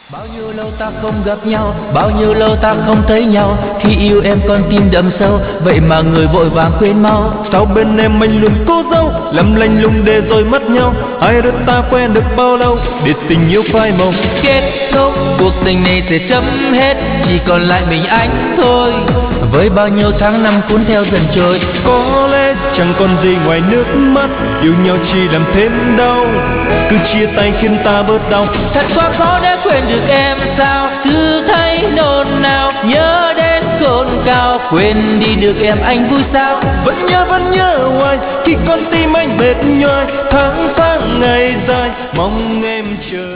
Bao nhiêu lâu ta không gặp nhau, bao nhiêu lâu ta không thấy nhau. Khi yêu em con tim đậm sâu, vậy mà người vội vàng quên mau. Sao bên em anh luôn cố dấu, làm lạnh lùng để rồi mất nhau. Hai đứa ta quen được bao lâu, để tình yêu phai màu. Kết thúc cuộc tình này sẽ chấm hết, chỉ còn lại mình anh thôi. Với bao nhiêu tháng năm cuốn theo dần trôi, có lẽ chẳng còn gì ngoài nước mắt. Yêu nhau chỉ làm thêm đau, cứ chia tay khiến ta bớt đau. thật quá khó để quên được em sao, cứ thấy nôn nao nhớ đến cồn cao. Quên đi được em anh vui sao, Vẫn nhớ hoài khi con tim anh mệt nhoài. Tháng ngày dài mong em chờ.